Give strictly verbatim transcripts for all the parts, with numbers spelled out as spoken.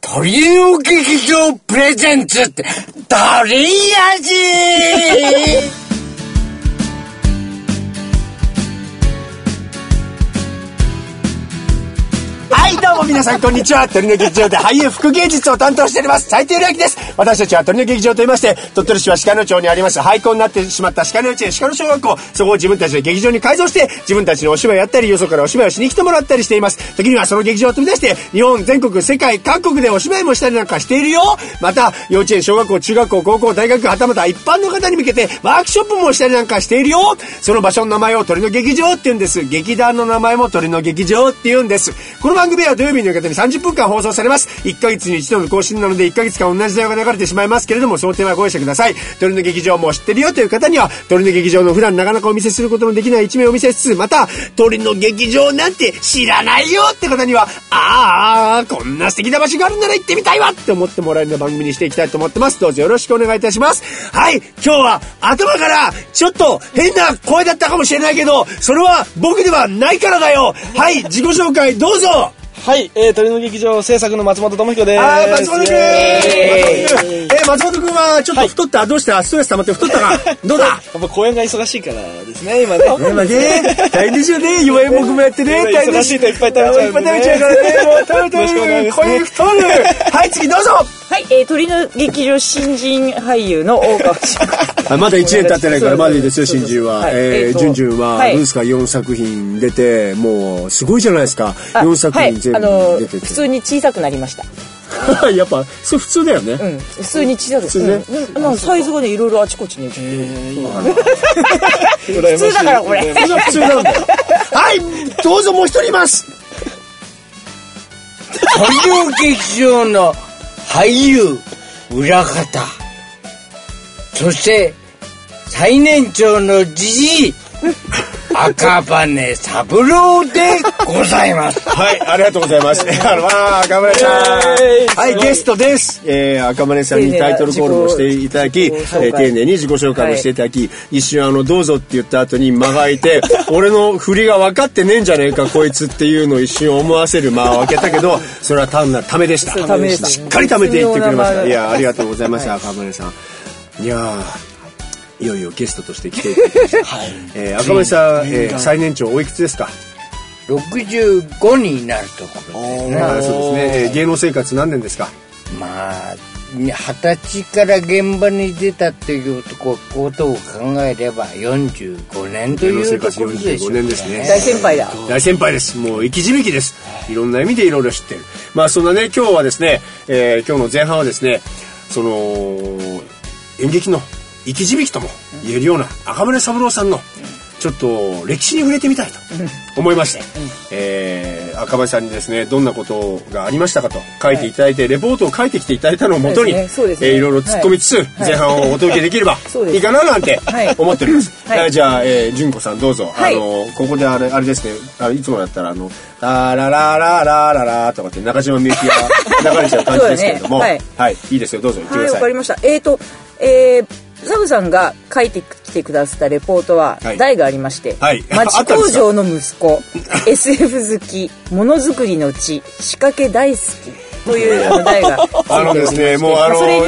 鳥の劇場プレゼンツって誰やじはい、どうも皆さんこんにちは。鳥の劇場で俳優副芸術を担当しております斉藤亮明です。私たちは鳥の劇場と言いまして、鳥取市は鹿野町にあります廃校になってしまった鹿野幼稚園鹿野小学校、そこを自分たちで劇場に改造して自分たちのお芝居やったり、よそからお芝居をしに来てもらったりしています。時にはその劇場を飛び出して日本全国世界各国でお芝居もしたりなんかしているよ。また幼稚園小学校中学校高校大学はたまた一般の方に向けてワークショップもしたりなんかしているよ。その場所の名前を鳥の劇場って言うんです。劇団の名前も鳥の劇場って言うんです。この番組は土曜日の夕方にさんじゅっぷんかん放送されます。いっかげつに一度の更新なのでいっかげつかん同じ内容が流れてしまいますけれども、その点はご容赦ください。鳥の劇場も知ってるよという方には鳥の劇場の普段なかなかお見せすることのできない一面をお見せしつつ、また鳥の劇場なんて知らないよって方にはああこんな素敵な場所があるなら行ってみたいわって思ってもらえるような番組にしていきたいと思ってます。どうぞよろしくお願いいたします。はい、今日は頭からちょっと変な声だったかもしれないけど、それは僕ではないからだよ。はい、自己紹介どうぞ。 はい、えー、鳥の劇場制作の松本智彦です。 あー、松本くん、えー、松本くんはちょっと太った、はい、どうした？ストレス溜まって太ったかどうだ？やっぱ公演が忙しいからですね、今ね。 今ね、大変ですよね。弱い僕もやってね、 大変忙しいといっぱい食べちゃうんでね。 いっぱい食べちゃうからね、もう食べてる、声太る。はい、次どうぞ。 はい、えー、鳥の劇場新人俳優の大川志あ、まだいちねん経ってないからまだいいですよ。新人は、はい、えー、じゅんじゅんはどうですか？よんさく品出てもうすごいじゃないですか。よんさく品全部出てて、 はい、普通に小さくなりました。 やっぱそれ普通だよね。 うん、普通に小さく、普通ね、うん、なんかサイズがねいろいろあちこちに。普通だからこれ。 普通なんだよ。はい、どうぞもう一人います。 鳥の劇場の俳優裏方、そして最年長のじじい赤羽三郎でございます。 はい、ありがとうございます。あの、わあ、赤羽さん。はい、ゲストです。えー、赤羽さんにタイトルコールもしていただき、えー、丁寧に自己紹介もしていただき、はい、一瞬あの、どうぞって言った後に間が空いて、俺の振りが分かってねえんじゃねえか、こいつっていうのを一瞬思わせる間を空けたけど、それは単なるためでした。 ためでした。 しっかりためて言ってくれました。いや、ありがとうございます、赤羽さん。いやー。いよいよゲストとして来ていただきました。はい、えー、赤羽さん、えー、最年長おいくつですか？ ろくじゅうごになるところですね。 そうですね、えー。芸能生活何年ですか？ まあ二十歳から現場に出たっていうことを考えればよんじゅうごねんというところでしょうね。よんじゅうごねんですね。 大先輩だ。 大先輩です。もう生き字引です。いろんな意味でいろいろ知ってる。まあそんなね、今日はですね、えー、今日の前半はですね、その演劇の生き字引とも言えるような赤羽三郎さんのちょっと歴史に触れてみたいと思いまして、えー、赤羽さんにですね、どんなことがありましたかと書いていただいて、レポートを書いてきていただいたのをもとに、えー、いろいろ突っ込みつつ前半をお届けできればいいかななんて思っております。はい、じゃあ、えー、純子さんどうぞ。はい、あのここであれあれですね、あいつもだったらあのラララララララとかって中島みゆきが流れちゃう感じですけれども、ね、はい、はい、いいですよ、どうぞ言ってください。はい、わかりました。えーと、えーサブさんが書いてきてくださったレポートは題がありまして、はい、町工場の息子エスエフ 好きものづくりの地仕掛け大好きというあの題があのですね、もうあの、はい、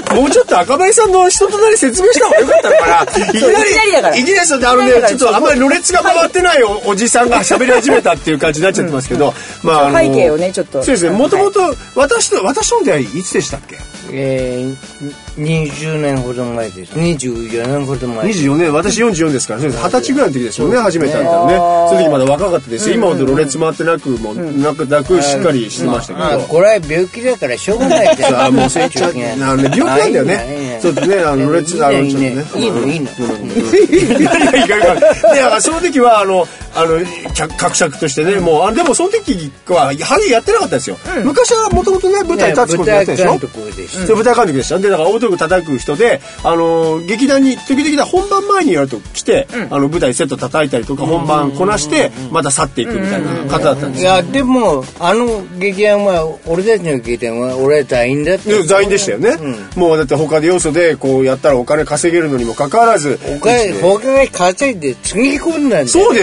もうちょっと赤羽さんの人となり説明した方がよかったのかな。いきなりいきなりだからいきなりあのね、ちょっとあんまりろれつが回ってない お, おじさんが喋り始めたっていう感じになっちゃってますけど、うんうん、 まああの背景をねちょっとそうですね、もともと私と私の出会いいつでしたっけ？ えー、にじゅうねんほど前です。にじゅうよねんほど前。 にじゅうよねん、私よんじゅうよんですから、二十歳ぐらいの時ですよね、初めて会ったのね。その時まだ若かったですよ。今ほどろれつ回ってなくもなくなくしっかりしてましたけど。 まあこれは病気だからしょうがないです。 あ、もう成長あのね、病気なんだよね。そうですね、あのろれつあのちょっとね。 いいのいいの。 何がいいか分かんない。で、だからその時はあのあの格尺としてね、もうあでもその時は俳優やってなかったですよ。昔はもともとね舞台立つことやってるでしょ。舞台監督でした。でだから大道具叩く人で、あの劇団に時々本番前にやると来て、うん、あの舞台セット叩いたりとか本番こなしてまた去っていくみたいな方だったんですよ。 いやでもあの劇団は俺たちの劇団は俺は座員だった。 座員でしたよね。うん、もうだって他で要素でこうやったらお金稼げるのにもかかわらず、 お金他が稼いでつぎ込んだんだよ。 そうですよ。だか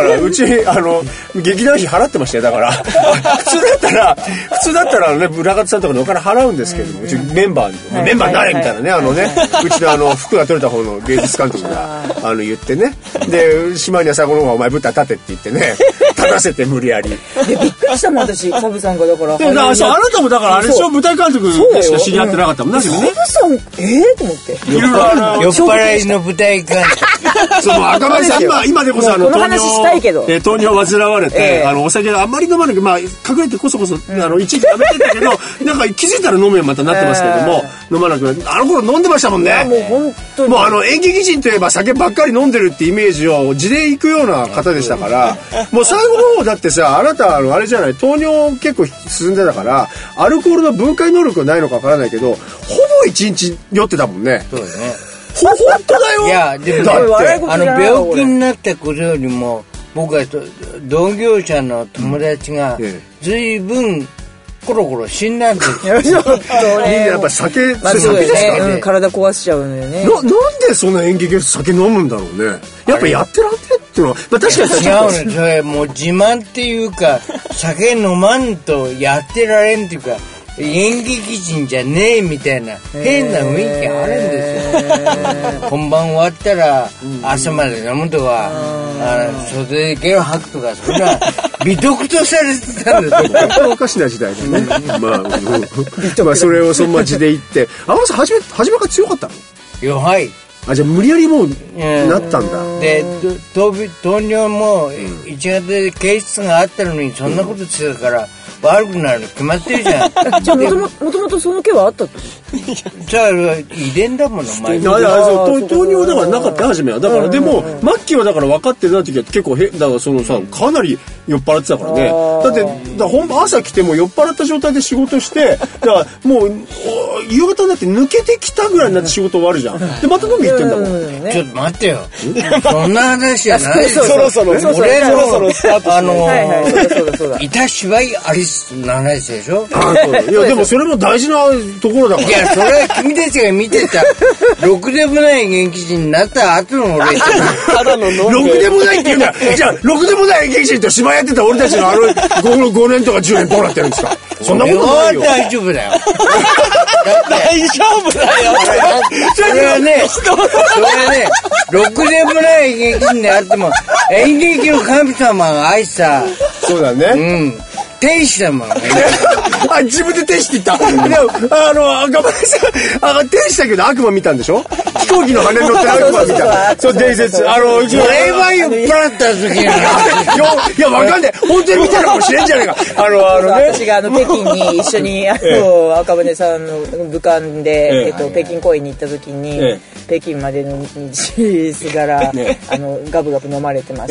からうちあの劇団費払ってましたよ。だから普通だったら普通だったらね村方さんとかにお金払うんですけども、うちメンバーにメンバーになれみたいなね、あのねうちのあの服が取れた方の芸術監督があの言ってね、で島には最後の方がお前舞台立てって言ってね立たせて無理やりでびっくりしたもん私サブさんがだからでだからそうあなたもだからあれでしょ舞台監督でしか知り合ってなかったもんな、 サブさんええと思って酔っ払いの舞台監督そう赤羽さん今今でこそあのこの話したいけど糖尿を患われて、えー、あのお酒があんまり飲まなくまあ隠れてこそこそ、うん、あの一時やめてたけどなんか気づいたら飲むようにまたなってますけども、えー、飲まなくなってあの頃飲んでましたもんね。 もう本当にもうあの演劇人といえば酒ばっかり飲んでるってイメージを地で行くような方でしたからもう最後の方だってさあなたあのあれじゃない糖尿結構進んでたからアルコールの分解能力がないのかわからないけどほぼ一日酔ってたもんね。 そうですね。 本当だよ。 いやでも、ね、あの病気になったことよりも僕は同業者の友達が随分コロコロ死んだんですよ。 ちょっとね、 みんなやっぱ酒、 まあ、 それ酒ですかね、うん、体壊しちゃうのよね。 な、なんでそんな演劇で酒飲むんだろうね。やっぱやってらんねっていうのは、まあ確かに違うね。それもう自慢っていうか酒飲まんとやってられんっていうか演劇人じゃねえみたいな変な雰囲気あるんですよ。本番終わったら朝まで飲むとか、あの袖でゲロ吐くとかそんな美徳とされてたんですよ。 おかしな時代だね。まあ、うん、まあそれをそのまじで言って、あのさ初め初めから強かったの？ 弱い。 あ、じゃあ無理やりもうなったんだ。 で糖尿もいちがつで経質があったのにそんなことしてたから。悪くなるの決まってるじゃん。 じゃあもともともともとその毛はあったってじゃあ遺伝だもの前に。 いやいやそう糖尿だからなかった初めはだから、うん、でも、うん、末期はだから分かってた時は結構へだからそのさかなり酔っ払ってたからね。だってだ本番朝来ても酔っ払った状態で仕事してだからもう夕方になって抜けてきたぐらいになって仕事終わるじゃん。でまた飲み行ってんだもん。 うん、ちょっと待ってよ。そんな話じゃない。 そろそろ俺のあのいた芝居ありな話でしょ。 あそういやでもそれも大事なところだから。 いやそれは君たちが見てたろくでもない演劇人になった後の俺ただの飲んろくでもないっていうんだじゃあろくでもない演劇人と芝居やってた俺たちのあの 5, ごねんとかじゅうねんどうなってるんですか。そんなことないよ。 大丈夫だよ。 大丈夫だよ。 それはねそれはねろくでもない演劇人であっても演劇の神様が愛したそうだね。 うん天使だもんね。 あ、自分で天使って言った。でも、あの、頑張りさん、あ、天使だけど悪魔見たんでしょ？飛行機の羽に乗って悪魔見た。そう、伝説。あの、 それは酔っ払った時に。 いや、わかんない。本当に見たのかもしれんじゃないか。あの、あのね。 私があの、北京に一緒に、あの、赤羽さんの武漢で、えっと、北京公演に行った時に、北京までの道すがら、あの、ガブガブ飲まれてまして。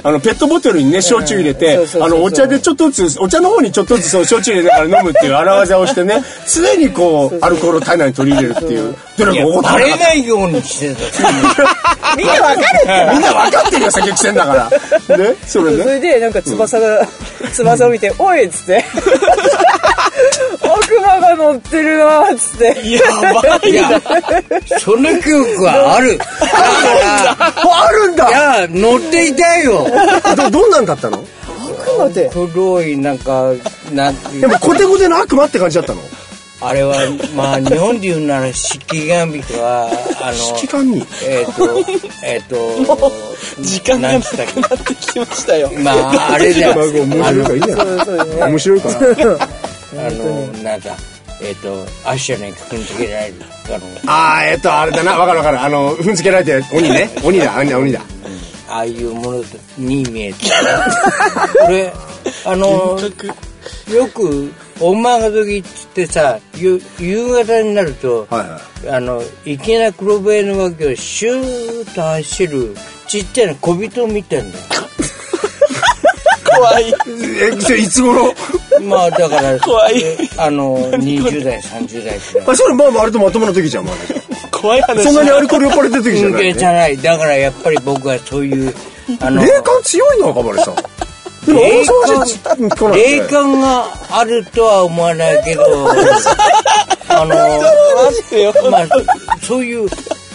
あの、ペットボトルにね、焼酎入れて、あの、お茶でちょっとずつ、お茶の方にちょっとずつそう焼酎入れながら飲むっていう荒技をしてね常にこうアルコールを体内に取り入れるっていうバレないようにしてた。 みんなわかるってみんなわかってるよ酒癖だからねそれねそれでなんか翼が、うん、翼を見ておいっつって悪魔が乗ってるなっつってやばいやその記憶はあるあるんだいや乗っていたよどどんなんだったの黒いなんかなんでもコテコテの悪魔って感じだったのあれはまあ日本で言うなら式神とかあの式神えっ、ー、とえっ、ー、と時間がなくなってきましたよまああれじゃ面白いからいいじゃない面白いからあのなんだえっ、ー、と足に踏んづけられるああえっ、ー、とあれだなわかるわかるあの踏んづけられて鬼ね鬼だ鬼だああいうものに見えてこれあのよくおまが時っつってさ夕方になると、はいはい、あの池な黒笛の脇をシューッと走るちっちゃな小人みたいな怖いえそれいつ頃まあだから怖いあのにじゅう代さんじゅう代あそれまあまああれとまともな時じゃんまだ怖い話そんなにアルコール酔っ払ってる時じゃない、ね、 じゃないだからやっぱり僕はそういうあの霊感強いの赤羽さんでも霊感霊感があるとは思わないけどあのまあそういう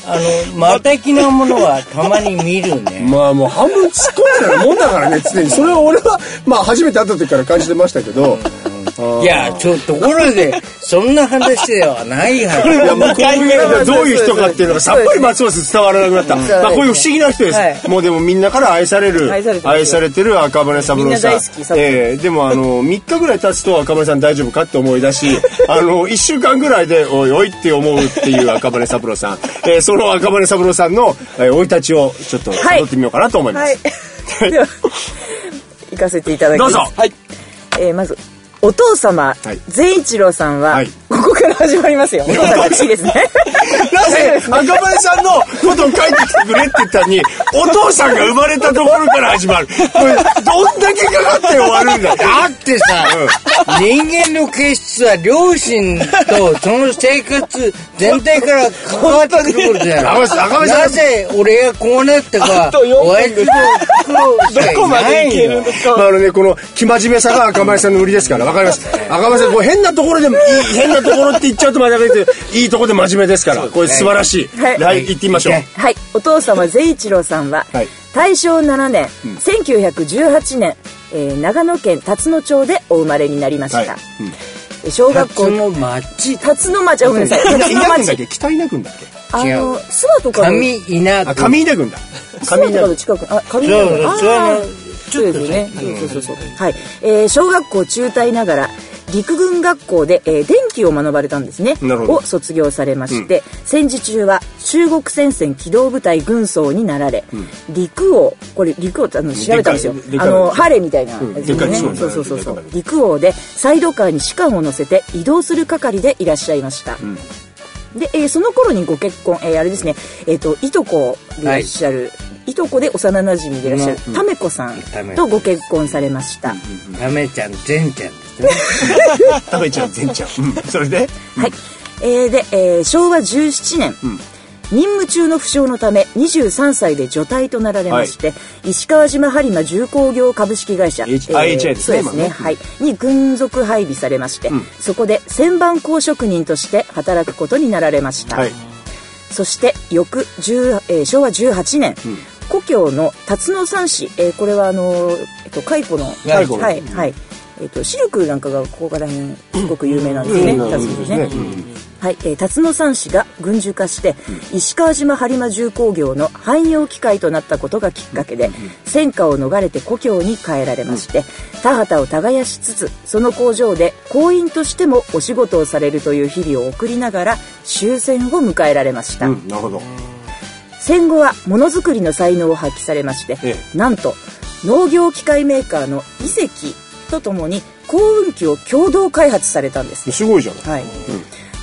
あの、間的なものはたまに見るね。 まあもう半分突っ込んでるもんだからね、常に。それは俺は、まあ初めて会った時から感じてましたけど。 いや、ちょっとところで、そんな話ではないはず。いや、 もうこういうどういう人かっていうのがさっぱりますます伝わらなくなった。まあこういう不思議な人です。はい、もうでもみんなから愛される、愛されてる、愛されてる赤羽三郎さん。えー、でもあの、みっかぐらい経つと赤羽さん大丈夫かって思い出し、あの、いっしゅうかんぐらいでおいおいって思うっていう赤羽三郎さん。えー、その赤羽三郎さんの生、えー、い立ちをちょっと辿ってみようかなと思います。 はい。では、行かせていただきます。 どうぞ。 はい。えー、まず、お父様、はい、善一郎さんは、はい、ここから始まりますよ。お父さんが好きですね。 なぜ赤羽さんのことを書いてきてくれって言ったのに、お父さんが生まれたところから始まる。これ、どんだけかかって終わるんだ。 だってさ、うん、人間の形質は両親とその生活全体から関わってくることじゃない。なぜ俺がこうなったか、親父の苦労しかいない。どこまでいけるのか。 まあ、あのね、この、生真面目さが赤羽さんの売りですから、わかります。赤羽さん、こう変なところでもいい、変なところって言っちゃうとまだけど、いいところで真面目ですから、これ素晴らしい。はい、はい、行ってみましょう。 はい、お父様善一郎さんは、はい、大正ななねん、うん、せんきゅうひゃくじゅうはちねん、えー、長野県辰野町でお生まれになりました。はい、うん、小学校辰野町、 辰野町、ごめんなさい。 辰野町。北稲郡だっけ？ あの、諏訪とか。 上稲郡。 上稲郡だ。 上稲郡の近く、あ、上稲郡。ああ、そうですよね。そうそうそう。はい。えー、小学校中退ながら、陸軍学校で、えー、電気を学ばれたんですね。を卒業されまして、うん、戦時中は中国戦線機動部隊軍曹になられ、うん、陸王、これ陸王ってあの調べたんですよ。あのハーレーみたいなやつですね。うん、そうそうそうそう。陸王でサイドカーに士官を乗せて移動する係でいらっしゃいました。うん、で、えー、その頃にご結婚、えー、あれですね、えっといとこでいらっしゃる。はい、いとこで幼馴染でいらっしゃる、うん、ためこさんとご結婚されました。 ためちゃん、ぜんちゃんですね。 ためちゃん、ぜんちゃん。うん、それで、 はい。えー、で、えー、しょうわじゅうななねん、うん、任務中の負傷のためにじゅうさんさいで除隊となられまして、はい、石川島播磨重工業株式会社、 H えー、アイエイチアイ ですね。 そうですね。はい。に軍属配備されまして、うん、そこで旋盤工職人として働くことになられました。はい、そして翌10、えー、しょうわじゅうはちねん、うん、故郷の辰野山市、えー、これはあのー、えっと蚕の、はい、はい、はい、えっとシルクなんかがここから辺すごく有名なんですね。うん、辰野ですね。うん、はい、えー、辰野山市が軍需化して、うん、石川島播磨重工業の汎用機械となったことがきっかけで、うん、戦火を逃れて故郷に帰られまして、うん、田畑を耕しつつその工場で工員としてもお仕事をされるという日々を送りながら終戦を迎えられました。 うん、なるほど。 戦後はものづくりの才能を発揮されまして、ええ、なんと農業機械メーカーのイセキとともに耕運機を共同開発されたんです。 すごいじゃない。 はい。うん、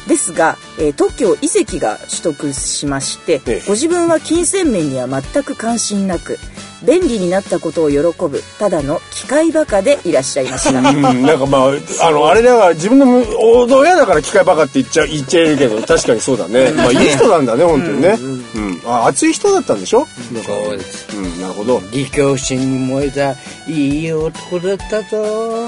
ですが、えー、特許をイセキが取得しまして、ええ、ご自分は金銭面には全く関心なく、便利になったことを喜ぶただの機械バカでいらっしゃいました。うん、 なんかまああのあれだから自分の親だから機械バカって言っちゃ言っちゃえるけど確かにそうだね。まあいい人なんだね本当にね。うん、うん、あ熱い人だったんでしょ。 そうです。 うんなるほど。 義兄心に燃えたいい男だったぞ。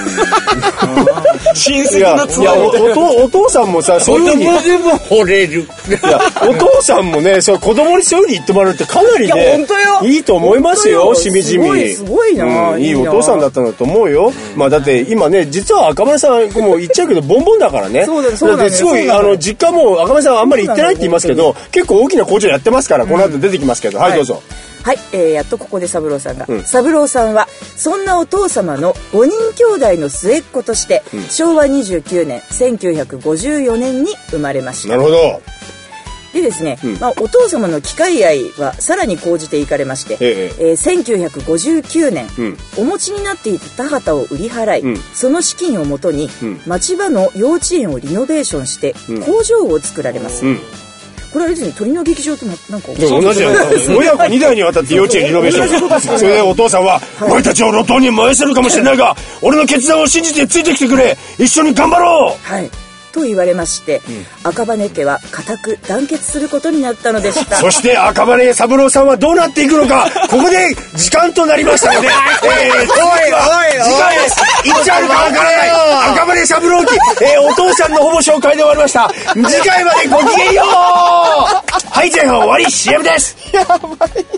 親戚のついやおおお父さんもさそういう風に子供でも惚れる。いやお父さんもねそう子供にそういう風に言ってもらうってかなりねいいと思います。ますよしみじみ。 すごいすごいな、 うん、いいお父さんだったんだと思うよ。うん、まあだって今ね実は赤羽さんも言っちゃうけどボンボンだからね。 そうだそうだ、ね、 だってすごいあの実家も赤羽さんはあんまり行ってないって言いますけど結構大きな工場やってますから、うん、この後出てきますけど、はい、はい、どうぞ。 はい、えー、やっとここで三郎さんが、うん、三郎さんはそんなお父様のごにん兄弟の末っ子として、うん、しょうわにじゅうきゅうねんせんきゅうひゃくごじゅうよねんに生まれました。 なるほど。 でですね、うんまあ、お父様の機械愛はさらに講じていかれまして、えええー、せんきゅうひゃくごじゅうきゅうねん、うん、お持ちになっていた田畑を売り払い、うん、その資金をもとに、うん、町場の幼稚園をリノベーションして工場を作られます、うん、これはですね鳥の劇場となんか同じやん親子にだいにわたって幼稚園リノベーションそれでお父さんは、はい、お前たちを路頭に燃やせるかもしれないが俺の決断を信じてついてきてくれ一緒に頑張ろう、 はいと言われまして、うん、赤羽家は固く団結することになったのでした。 そして赤羽三郎さんはどうなっていくのかここで時間となりましたので、えー、おいおいおい次回です。いつあるかわからない赤羽三郎記、えー、お父さんのほぼ紹介で終わりました。次回までごきげんよう。はい前半終わり シーエム です。やばい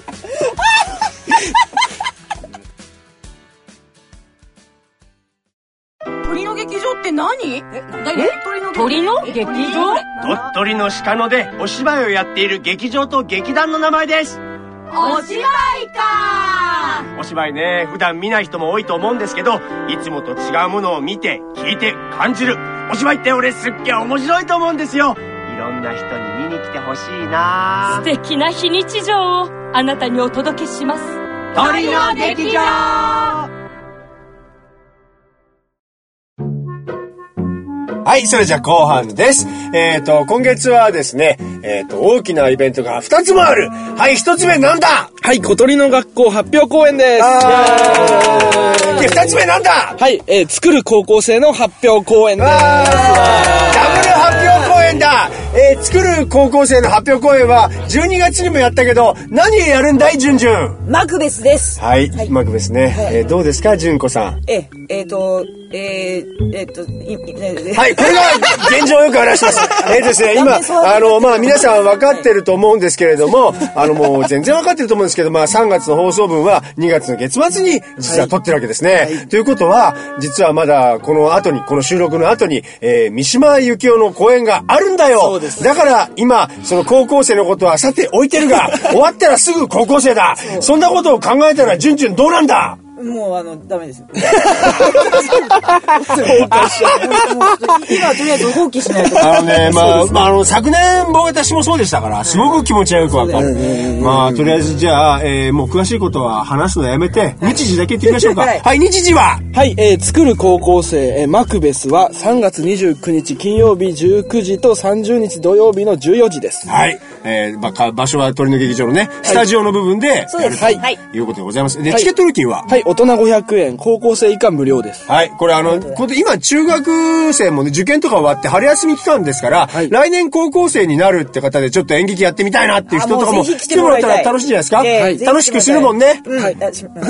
鳥の劇場って何？え、鳥の劇場？ 鳥取の鹿野でお芝居をやっている劇場と劇団の名前です。 お芝居か。 お芝居ね、普段見ない人も多いと思うんですけど、いつもと違うものを見て聞いて感じるお芝居って俺すっげえ面白いと思うんですよ。いろんな人に見に来てほしいな。 素敵な非日常をあなたにお届けします。 鳥の劇場。 はい、それじゃ後半です。えっと、今月はですね、えっと、大きなイベントがふたつもある。はい、ひとつめなんだ？ はい、小鳥の学校発表公演です。 で、ふたつめなんだ？ はい、えー、作る高校生の発表公演です。 ダブル発表公演だ。えー、作る高校生の発表公演はじゅうにがつにもやったけど、何やるんだい、じゅんじゅん？ マクベスです。 はい、はい、マクベスね。はい、えー、どうですか、じゅんこさん？ え、えーと、えー、えーと、 はい、これが現状をよく話します。えーですね、今、あの、まあ、皆さん分かってると思うんですけれども、あの、もう全然分かってると思うんですけど、まあ、さんがつの放送分はにがつの月末に実は撮ってるわけですね。はいはい、ということは、実はまだこの後に、この収録の後に、えー、三島由紀夫の公演があるんだよ。そうですね。だから、今、その高校生のことはさて置いてるが、終わったらすぐ高校生だ。そ, そんなことを考えたら、じゅんじゅんどうなんだ？ もうあのダメです。今とりあえず放棄しないと。 あのね、まあ、まあ、あの昨年僕私もそうでしたから、すごく気持ちがよくわかる。まあとりあえずじゃあ、えー、もう詳しいことは話すのやめて、日時だけ言ってみましょうか。はい、はい、日時は。 はい、えー、作る高校生、えー、マクベスはさんがつにじゅうくにち金曜日じゅうくじとさんじゅうにち土曜日のじゅうよじです。 はい、えー、まあ場所は鳥の劇場のね、スタジオの部分でやると、はい、いうことでございます。で、チケット料金は。 はい、大人ごひゃくえん、高校生以下無料です。 はい。これあの、これ今中学生もね、受験とか終わって春休み期間ですから、はい、来年高校生になるって方でちょっと演劇やってみたいなっていう人とかも来てもらったら楽しいんじゃないですか？はい、楽しくするもんね。うん、はい。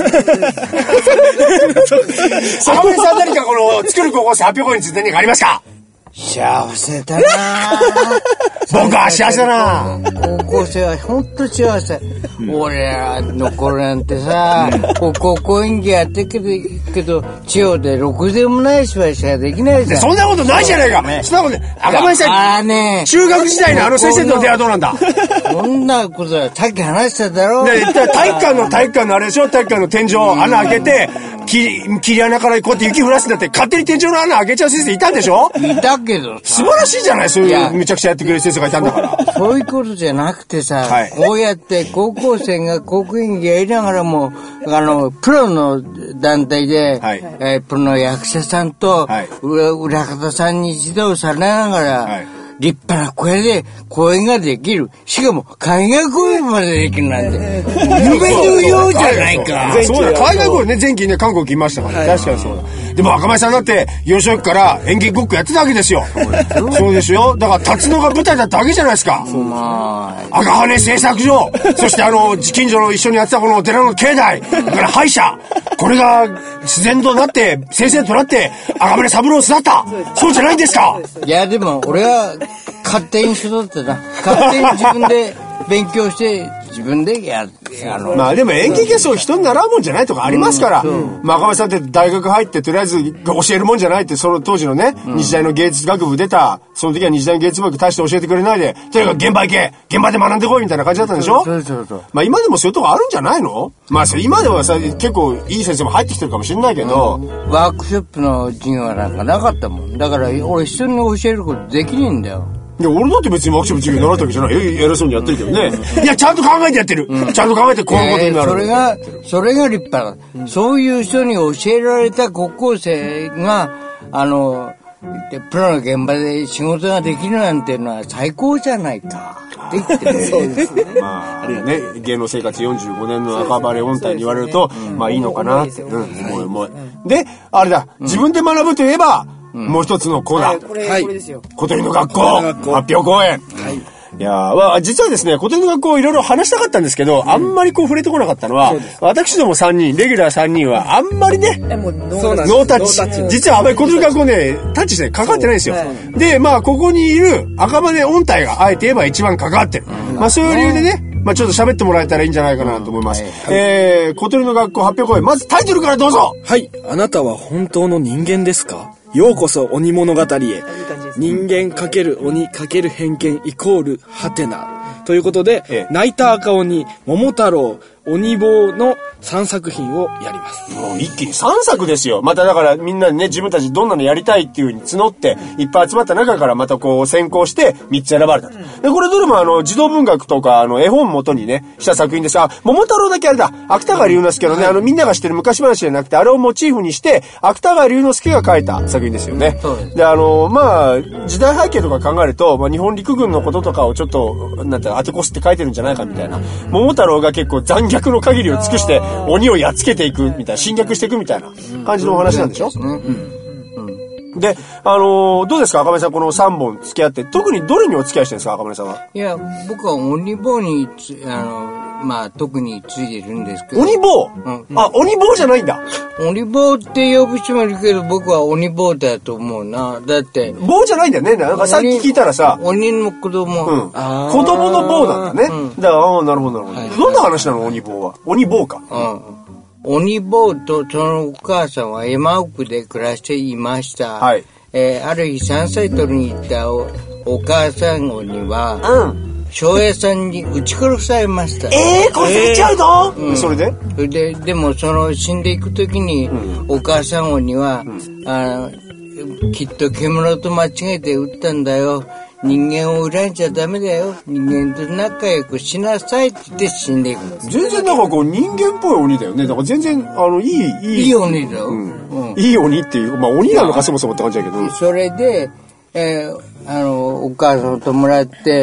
坂本さん何かこの作る高校生発表会について何かありますか？ 幸せだな僕は幸せだな。 高校生は本当幸せ、うん、俺らの頃なんてさ、うん、高校演技やってるけど、けど地方でろくでもない芝居しかできないじゃん。 そんなことないじゃないか、ね、そんなことね。赤羽さん、あーね、中学時代のあの先生との出会いはどうなんだ？ そんなことはさっき話しただろ。 で体育館の体育館のあれでしょ、体育館の天井穴開けて、切り、切り穴からこうやって雪降らすんだって、勝手に天井の穴開けちゃう先生いたんでしょ？ いたけど素晴らしいじゃない、そういうめちゃくちゃやってくれる先生がいたんだから。 そういうことじゃなくてさ、はい、こうやって高校生が高校演技やりながらも、あのプロの団体で、はい、えー、プロの役者さんと、はい、裏, 裏方さんに指導されながら、はい、立派な声で公演ができる。しかも海外公演までできるなんて夢のようじゃないか。 そうだ、海外公演ね、前期ね韓国来ましたから、ね、はい、確かにそうだ。でも赤羽さんだって幼少期から演劇ごっこやってたわけですよ。そうですよ。だから辰野が舞台だったわけじゃないですか。赤羽製作所、そしてあの近所の一緒にやってたこのお寺の境内、だから歯医者、これが自然となって先生となって赤羽三郎を育った。そうじゃないんですか？ いやでも俺は勝手に育ってたな。勝手に自分で勉強して自分でやる。 まあでも演劇はそう人に習うもんじゃないとかありますから、うん、まあ赤羽さんって大学入ってとりあえず教えるもんじゃないって、その当時のね、うん、日大の芸術学部出た、その時は日大の芸術学部大して教えてくれないで、とにかく現場行け、現場で学んでこいみたいな感じだったんでしょ？そうそうそう。まあ今でもそういうとこあるんじゃないの？まあそれ今でもさ、結構いい先生も入ってきてるかもしれないけど、うん、 ワークショップの授業なんかなかったもん。だから俺人に教えることできねえんだよ。 いや、俺だって別にワークショップ授業習ったわけじゃない。偉そうにやってるけどね。いや、ちゃんと考えてやってる。うん、ちゃんと考えてこういうことになる。 それが、それが立派だ、うん。そういう人に教えられた高校生が、あの、プロの現場で仕事ができるなんていうのは最高じゃないか。できてる。そうですね。 まあ、あるいはね、芸能生活よんじゅうごねんの赤羽音体に言われると、まあいいのかなって、うん、思う思う。で、あれだ、自分で学ぶといえば、 もう一つのコーナー。 これ、これですよ。 小鳥の学校発表公演。はい。いやー、まあ、実はですね、小鳥の学校いろいろ話したかったんですけど、うん、あんまりこう触れてこなかったのは、私どもさんにん、レギュラーさんにんは、あんまりね、ノータッチ。実はあんまり小鳥の学校ね、タッチして関わってないんですよ。で、まあ、ここにいる赤羽音体が、あえて言えば一番関わってる。うん、まあ、そういう理由でね、まあ、ちょっと喋ってもらえたらいいんじゃないかなと思います。うんはい、えー、小鳥の学校発表公演、まずタイトルからどうぞ。 はい。あなたは本当の人間ですか？ようこそ鬼物語へ。人間×鬼×偏見イコールハテナ。ということで、ええ、泣いた赤鬼、桃太郎、鬼坊のさんさく品をやります。 もう一気にさんさくですよ。まただからみんなね、自分たちどんなのやりたいっていう風に募って、いっぱい集まった中からまたこう選考してみっつ選ばれた。で、これどれもあの、児童文学とかあの、絵本元にね、した作品です。あ、桃太郎だけあれだ。芥川龍之介のね、あの、みんなが知ってる昔話じゃなくて、あれをモチーフにして、芥川龍之介が書いた作品ですよね。で、あの、まあ、時代背景とか考えると、まあ、日本陸軍のこととかをちょっと、なんて当てこすって書いてるんじゃないかみたいな。桃太郎が結構残虐の限りを尽くして鬼をやっつけていくみたいな、侵略していくみたいな感じのお話なんでしょ、うんうんうん、で、あのー、どうですか赤羽さん、このさんぼん付き合って特にどれにお付き合いしてるんですか赤羽さんは。 いや、僕は鬼坊にあのまあ特についてるんですけど。 鬼坊、うん、あ、鬼坊じゃないんだ。 鬼坊って呼ぶ人もいるけど僕は鬼坊だと思うな。だって坊じゃないんだよね。なんかさっき聞いたらさ、 鬼の子供、うん、 子供の坊なんだね、うん、だからああなるほどなるほど、はい、どんな話なの鬼坊は。鬼坊か、 うん、鬼坊とそのお母さんは山奥で暮らしていました、はい。えー、ある日山菜採りに行った お, お母さん鬼は、うん庄屋さんに撃ち殺されました。 えー、殺されちゃうの、えーうん、それでそれで、でもその死んでいくときに、うん、お母さん鬼は、うん、あの、きっと獣と間違えて撃ったんだよ。人間を恨んじゃダメだよ。人間と仲良くしなさいって言って死んでいくんです。 全然なんかこう人間っぽい鬼だよね。だから全然、あの、いい、いい。 いい鬼だよ。 うんうん、いい鬼っていう、まあ鬼なのかそもそもって感じだけど。 それで、えー、あのお母さんともらって、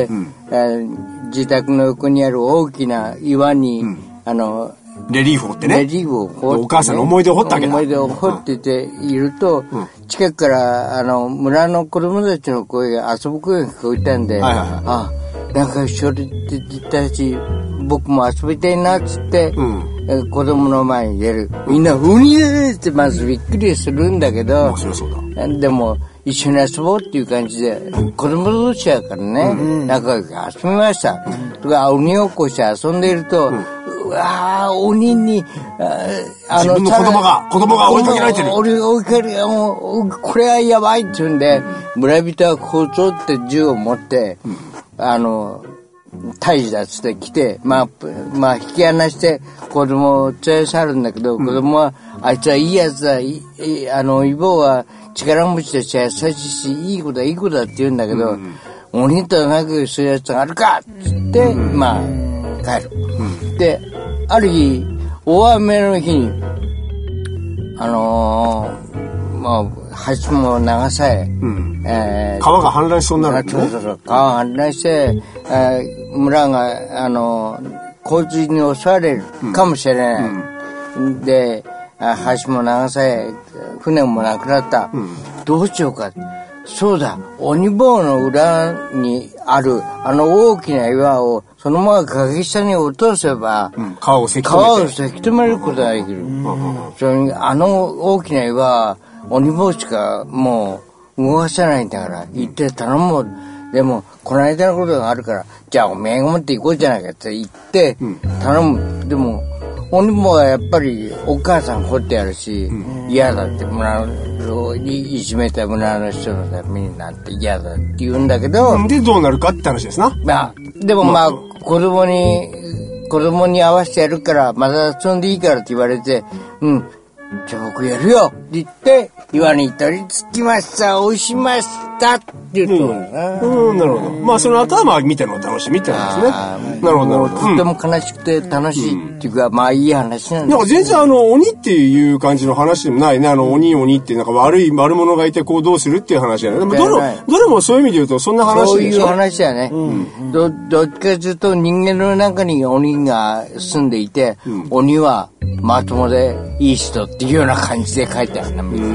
うんえー、自宅の横にある大きな岩に、うん、あのレリーフを掘ってね。 レリーフを掘って、ね、 お母さんの思い出を掘ったわけだ。 思い出を掘ってていると、うん、近くからあの村の子供たちの声が遊ぶ声が聞こえたんで、はいはいはい、あなんか一緒に出たし僕も遊びたいなっつって、うん、子供の前に出る。みんな鬼だってまずびっくりするんだけど、 面白そうだ。 でも一緒に遊ぼうっていう感じで、うん、子供同士やからね、うん、仲良く遊びました。うん、とか鬼を起こして遊んでいると、うん、うわー鬼にあの自分の子供が子供が追いかけられてる。 俺が追いかけるもうこれはやばいって言うんで、うん、村人はこぞって銃を持って、うん、あの退治だっつって来て、まあまあ引き離して子供を連れ去るんだけど、うん、子供はあいつはいいやつだ、いあのイボは力持ちとして優しいしいい子だいい子だって言うんだけど、うん、鬼と仲良くするやつがあるかっつって、うん、まあ帰る、うん、である日大雨の日にあのー、まあ橋も流され、うんえー、川が氾濫しそうになる、ね、 そうそうそう川が氾濫して、えー、村があのー、洪水に襲われるかもしれない、うん、で橋も流され船もなくなった、うん、どうしようか。そうだ鬼坊の裏にあるあの大きな岩をそのまま崖下に落とせば、うん、 川をせき止めて川をせき止めることができる、うん、それにあの大きな岩は鬼坊しかもう動かせないんだから行って頼もう。でもこの間のことがあるからじゃあおめえが持って行こうじゃないかって言って頼む、うん、でも鬼もはやっぱりお母さん掘ってやるし、うん、嫌だって村のいじめた村の人のためになんて嫌だって言うんだけど、 でどうなるかって話ですな。 まあでもまあ子供に子供に合わせてやるからまた遊んでいいからって言われて、うんじゃあ僕やるよって言って岩に取り付きました押しましたって言うと、うんうん、なるほど。まあその後はまあ見ての楽しみって話ですね。なるほどなるほど。 とても悲しくて楽しいっていうか、うん、まあいい話なんです。 なんか全然あの鬼っていう感じの話でもないね。あの鬼鬼ってなんか悪い悪者がいてこうどうするっていう話だよね。でもどれどれもそういう意味で言うとそんな話でしょ。 そういう話だね。うん、どどっちかというと人間の中に鬼が住んでいて、うん、鬼はまともでいい人っていうような感じで書いてあるな。 うん。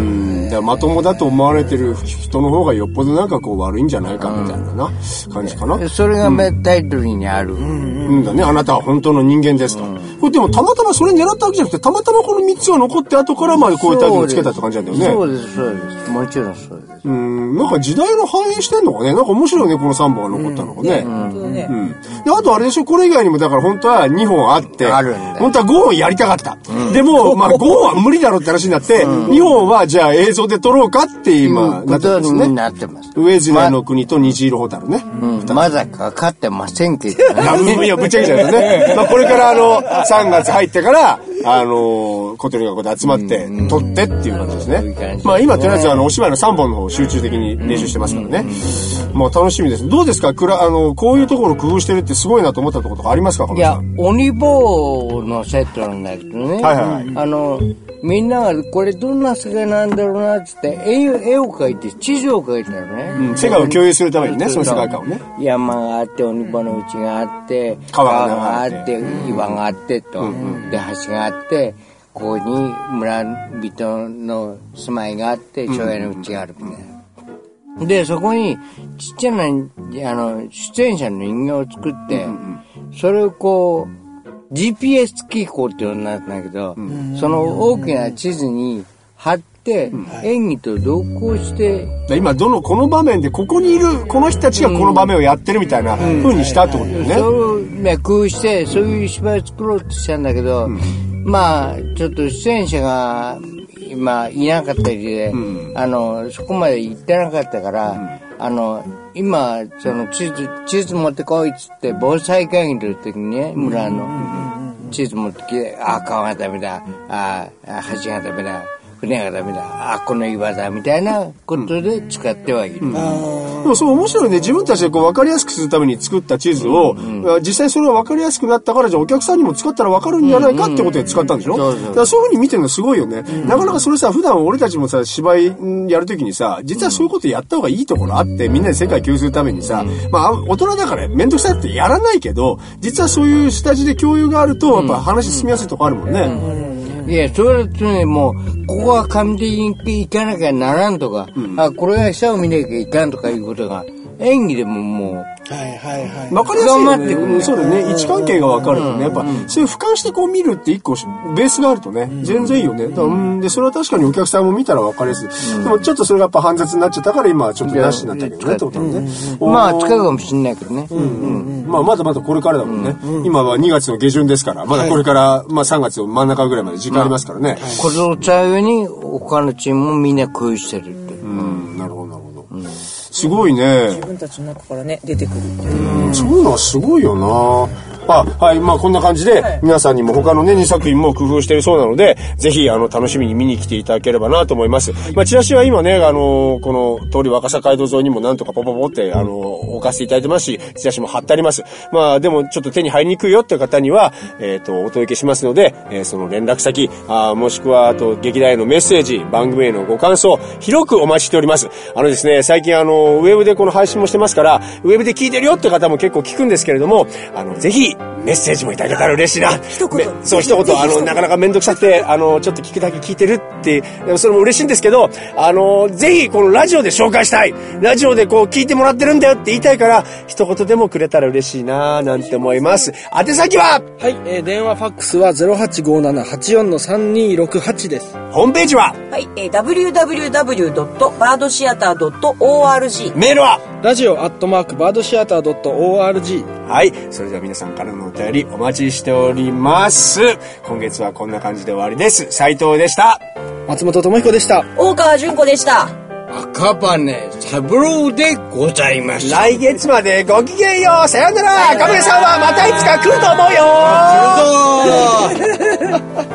だからまともだと思われてる人の方がよっぽどなんかこう悪いんじゃないかみたいなな、うん、感じかな。 それがタイトルにある。うん、 うんだね。あなたは本当の人間ですと。うん、これでもたまたまそれ狙ったわけじゃなくて、たまたまこのみっつが残って後からまあこういうタイトルつけたって感じなんだよね。 そうです、そうです。もちろんそうです。 うん。なんか時代の反映してんのかね。なんか面白いね、このさんぼんが残ったのがね。うん。うん。ね、うん。で、あとあれでしょ、これ以外にもだから本当はにほんあって、あるんだよ。本当はごほんやりたかった。うん、でも、まあごほんは無理だろうって話になって、うん、にほんはじゃあ映像で撮ろうかって今、なってますね。 なってます。 ウェズナーの国と虹色ホタルね。 うん。まだかかってませんけどね。いや、ぶっちゃけちゃうとね。まあこれからあの、さんがつ入ってから、あの、小鳥がこうやって集まって、撮ってっていう感じですね。まあ今とりあえずあの、お芝居のさんぼんの方集中的に練習してますからね。まあ楽しみです。どうですか、くら、あの、こういうところ工夫してるってすごいなと思ったところとかありますか？ いや、鬼棒のセットなんだけどね。はいはい。あの、みんながこれどんな世界なんだろうなって言って絵、絵を描いて地図を描いてあるね。 うん、世界を共有するためにね、その世界観をね。 山があって、鬼棒の内があって、川があって、岩があってと、うんうん、で、橋があって、ここに村人の住まいがあって、庄屋の家があるみたいな。で、そこにちっちゃな、あの、出演者の人形を作って、うんうん、それをこう、ジーピーエス 機構っていうのになったんだけど、うん、その大きな地図に貼って、うん、演技と同行して、 今どのこの場面でここにいるこの人たちがこの場面をやってるみたいな風にしたってことだよね。 それを、ね、工夫してそういう芝居を作ろうとしたんだけど、うん、まあちょっと出演者が今いなかったりで、うん、あのそこまで行ってなかったから、うん、あの今その地図地図持ってこいっつって防災会議の時にね、村の地図持ってきて、あ川がダメだ、あ橋がダメだ、船がダメだ、あこの岩だみたいなことで使ってはいる。うん、 でもそう面白いね。自分たちでこう分かりやすくするために作った地図を、うんうん、実際それが分かりやすくなったからじゃあお客さんにも使ったら分かるんじゃないかってことで使ったんでしょ。うんうんうん、だからそういう風に見てるのすごいよね。うん、なかなかそれさ、普段俺たちもさ芝居やるときにさ、実はそういうことやった方がいいところあって、みんなで世界共有するためにさ、うん、まあ大人だから面倒くさいってやらないけど、実はそういう下地で共有があるとやっぱ話進みやすいとこあるもんね。うんうんいや、それとね、もう、ここは上手に行かなきゃならんとか、うん、あ、これは下を見なきゃいかんとかいうことが、演技でももう、 はいはいはい。 わかりやすいよね。うん、そうだね。位置関係がわかるとね、やっぱ、そういう俯瞰してこう見るって一個ベースがあるとね、全然いいよね。だからうんで、それは確かにお客さんも見たらわかりやすい。うん、でもちょっとそれがやっぱ煩雑になっちゃったから今はちょっとなしになったけどね、ってことだね。 まあ、使うかもしれないけどね。うんうん。まあ、まだまだこれからだもんね。うん、今はにがつの下旬ですから、まだこれから、まあさんがつの真ん中ぐらいまで時間ありますからね。 これを使うように、他のチームもみんな工夫してるって。 うん、なるほど、なるほど。うんすごいね。 自分たちの中からね、出てくるっていう。 うん、そういうのはすごいよな。あ、はい、まあこんな感じで、はい、皆さんにも他のね、にさく品も工夫しているそうなので、ぜひ、あの、楽しみに見に来ていただければなと思います。はい、まあ、チラシは今ね、あの、この通り若狭街道沿いにもなんとかポポポって、あの、置かせていただいてますし、チラシも貼ってあります。まあ、でもちょっと手に入りにくいよっていう方には、えっと、お届けしますので、えー、その連絡先、あもしくは、あと、劇団へのメッセージ、番組へのご感想、広くお待ちしております。あのですね、最近あの、ウェブでこの配信もしてますから、ウェブで聞いてるよって方も結構聞くんですけれども、あの、ぜひ、メッセージもいただけたら嬉しいな。 一言。 そう、一言、あの、なかなかめんどくさくて、あの、ちょっと聞くだけ聞いてるって、それも嬉しいんですけど、あの、ぜひ、このラジオで紹介したい。ラジオでこう、聞いてもらってるんだよって言いたいから、一言でもくれたら嬉しいななんて思います。宛先ははい、えー、電話ファックスは ゼロはちごーななはちよんのさんにーろくはち です。 ホームページははい、えー、ダブリューダブリューダブリュードットバードシアタードットオーアールジー。 メールはラジオアットマークバードシアタードットオーアールジー。 はい、それでは皆さんからのお便りお待ちしております。今月はこんな感じで終わりです。斉藤でした。 松本智彦でした。 大川純子でした。 赤羽三郎でございました。 来月までごきげんよう。さよなら。赤羽さんはまたいつか来ると思うよ。 来るぞー。